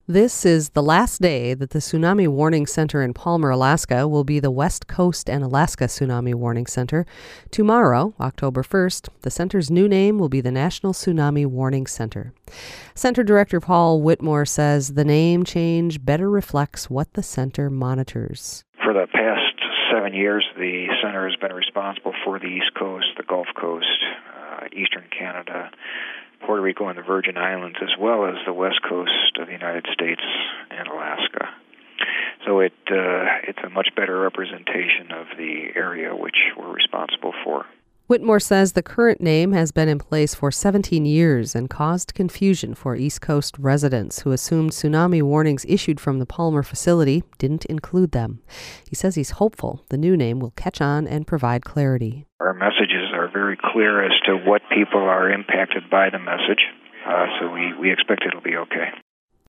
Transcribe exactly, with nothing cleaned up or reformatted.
This is the last day that the Tsunami Warning Center in Palmer, Alaska will be the West Coast and Alaska Tsunami Warning Center. Tomorrow, October first, the center's new name will be the National Tsunami Warning Center. Center Director Paul Whitmore says the name change better reflects what the center monitors. For the past seven years, the center has been responsible for the East Coast, the Gulf Coast, uh, Eastern Canada, Puerto Rico and the Virgin Islands, as well as the west coast of the United States and Alaska. So it uh, it's a much better representation of the area which we're responsible for. Whitmore says the current name has been in place for seventeen years and caused confusion for East Coast residents who assumed tsunami warnings issued from the Palmer facility didn't include them. He says he's hopeful the new name will catch on and provide clarity. Our messages are very clear as to what people are impacted by the message, uh, so we, we expect it'll be okay.